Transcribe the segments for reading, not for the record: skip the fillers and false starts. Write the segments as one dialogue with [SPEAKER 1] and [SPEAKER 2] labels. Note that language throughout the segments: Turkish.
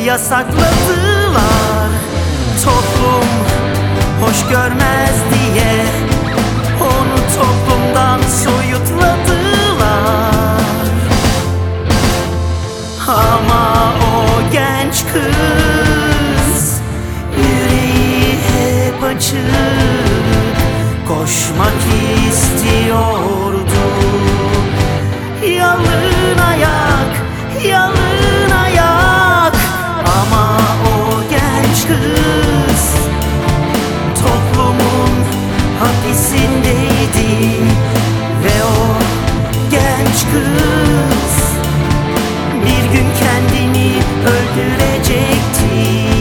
[SPEAKER 1] yasakladılar. Toplum hoş görmez diye onu toplumdan soyutladılar. Ama o genç kız yüreği hep açık, koşmak istiyordu. Yalın ayak, yalın ayak. Ama o genç kız toplumun hapisindeydi. Ve o genç kız bir gün kendini öldürecekti.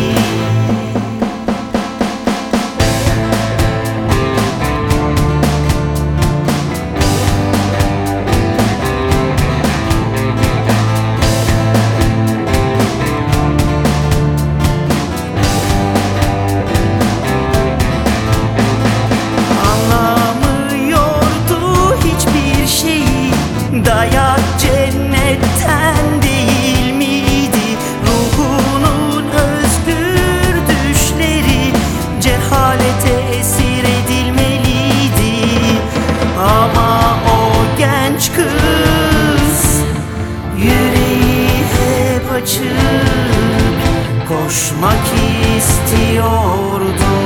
[SPEAKER 1] Dayak cennetten değil miydi? Ruhunun özgür düşleri cehalete esir edilmeliydi. Ama o genç kız yüreği hep açık, koşmak istiyordu.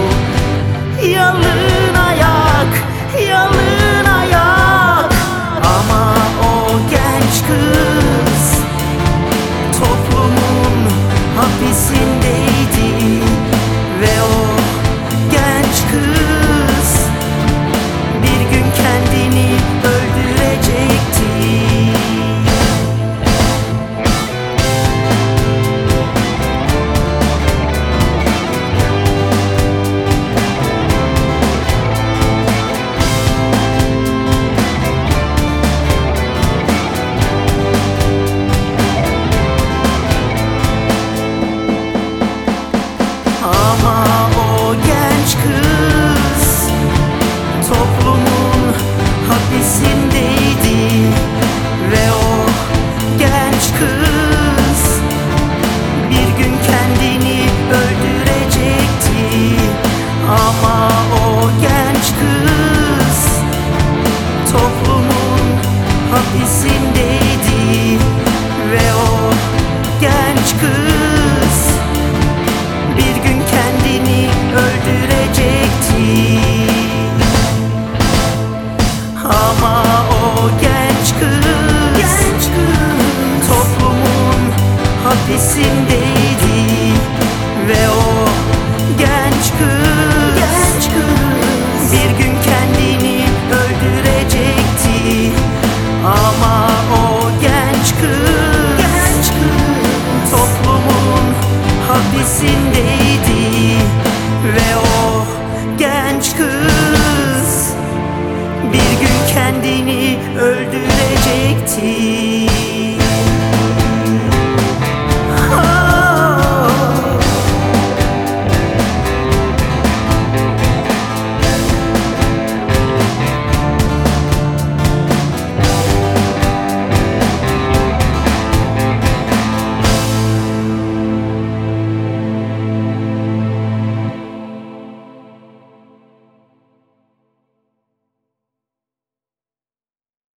[SPEAKER 1] Yalın ayak, yalın ayak. Ama o genç kız toplumun hapisindeydi. Ve o genç kız bir gün kendini öldürecekti. Ama o genç kız toplumun hapisindeydi. Ve o genç kız bir gün kendini öldürecekti. Ama o genç kız toplumun hapisindeydi. Ve o genç kız bir gün kendini öldürecekti. Ama o genç kız toplumun hapisindeydi. Ve o genç kız bir gün kendini öldürecekti. Ama o genç kız toplumun hapisindeydi.